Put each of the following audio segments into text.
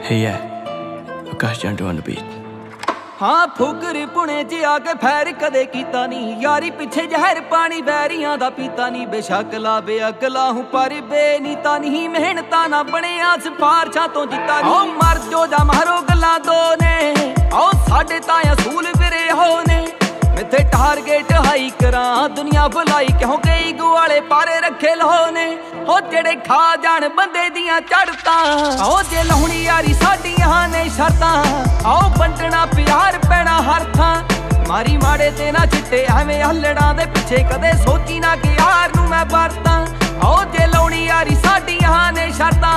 Hey yeah, Akash Jandu on the beat. हाँ फुकरी पुणे च आके फैर कदे कीता नी यारी पिछे जहर पानी बैरियां दा पीता नी बेशक ला बेअकला हूं पर बेनीता नहीं मेहनता ना बने आस फारछा तो जीता नी मर जो जा मारो गल्लां दो ने आओ साडे तां असूल विरे हो ने मिथे टारगेट हाई करा दुनिया भुलाई क्यों गई गुआले पारे रखे लो ने हो जेड़े खा जान बंदे दियां चढ़ता आओ जे लाहुणी यारी साडियां ने शर्तां आओ बंटना प्यार पैना हर थां मारी माड़े ते ना चिट्टे एवें हल्लड़ां दे पिछे कदे सोची ना कि यार नूं मैं वरतां आओ जे लाहुणी यारी साडियां ने शर्तां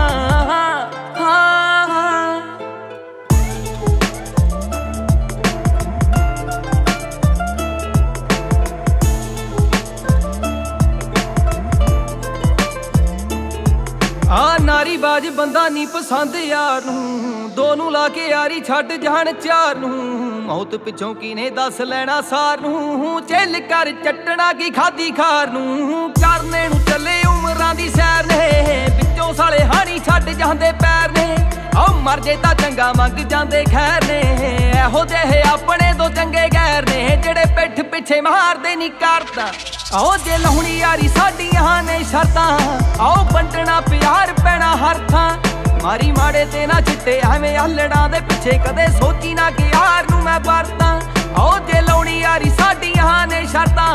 नारी बाज बंदा नहीं पसंद यार नूं दो नूं ला के यारी छड्ड जान चार नूं मौत पिछों किने दस लैना सार नूं चिल कर चट्टना की खादी खार नूं करने नूं चले उमरां दी सैर ने पिछों साले हानी छड्ड जांदे पैर ने ओ मर जे तां चंगा मंग जांदे खैर ने एहो जेहे अपने तो चंगे गैर ने जेड़े पिठ पिछे मारदे नहीं करदा आओ जे लाहुणी यारी साडियां ने शर्तां आओ बंटना प्यार पैना हर थां मारी माड़े ते ना चिट्टे एवें हल्लड़ां दे पिछे कदे सोची ना कि यार नूं मैं वरतां आओ जे लाहुणी यारी साडियां ने शर्तां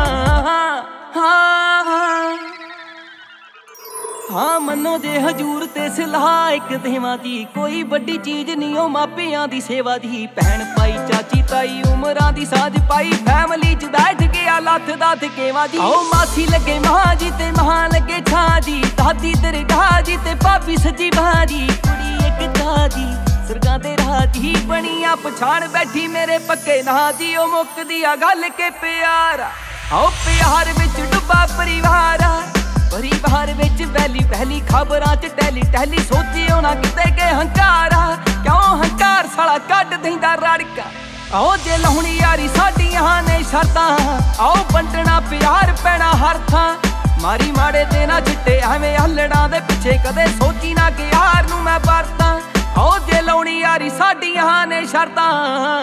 हाँ मनो जे हजूर ते सलाह एक देवां दी कोई बड़ी चीज नहीं ओ मापियां दी सेवा दी भैन पाई चाची ताई उमरां दी साज पाई फैमिली च बैठ गया लथ दाथ केवां जी आओ मासी लगे मां जी ते मां लगे छां जी दादी दरगाह जी ते भाभी सजी भाजी कुड़ी एक दादी सरगां दे राजी बनिया पछाण बैठी मेरे पक्के ना जी ओ मुकदी आ गल के प्यारा आओ प्यार विच डुब्बा परिवार परिवार विच पहली पहली खबरां च टैली टैली सोचियो ना किते के हंकारा क्यों हंकार साला कट देंदा रड़का आओ जे लाहुणी यारी साडियां ने शर्तां आओ बंटना प्यार पैना हर थां मारी माड़े ते ना चिट्टे एवें हल्लड़ां दे पिछे कदे सोची ना कि यार नूं मैं वरतां आओ जे लाहुणी यारी साडियां ने शर्तां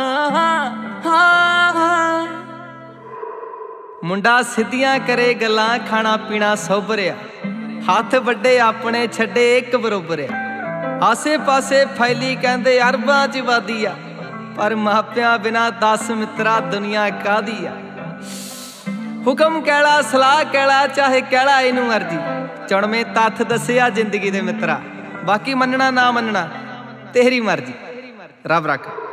मुंडा सिद्धियां करे गल्लां खाना पीना सोबरिया हथ वड्डे अपने छड्डे एक बरोबर आ आसे पासे फैली कहंदे अरबां च वादी आ पर मापियां बिना 10 मित्रा दुनिया कादी आ हुक्म कैला सलाह कैला चाहे कैला इनू अर्जी चुणवें तत्थ दसिया जिंदगी दे मित्रा बाकी मनना ना मनना तेरी मर्जी रब रख।